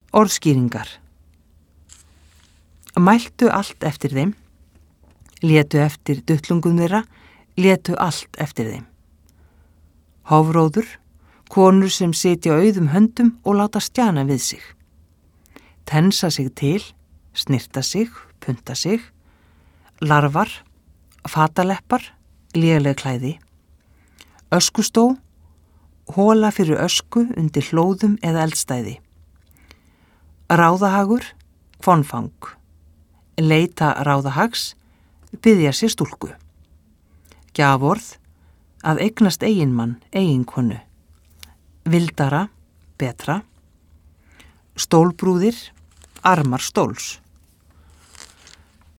Orðskýringar. Mæltu allt eftir þeim, létu eftir duttlungum þeirra, létu allt eftir þeim. Hofróður, konur sem sitja auðum höndum og láta stjana við sig. Tensa sig til, snirta sig, punta sig. Larvar, fataleppar, léleg klæði. Öskustó, hóla fyrir ösku undir hlóðum eða eldstæði. Ráðahagur, kvonfang. Leita ráðahags, biðja sér stúlku. Gjaforð, að eignast eiginmann, eiginkonu. Vildara, betra. Stólbrúðir, armar stóls.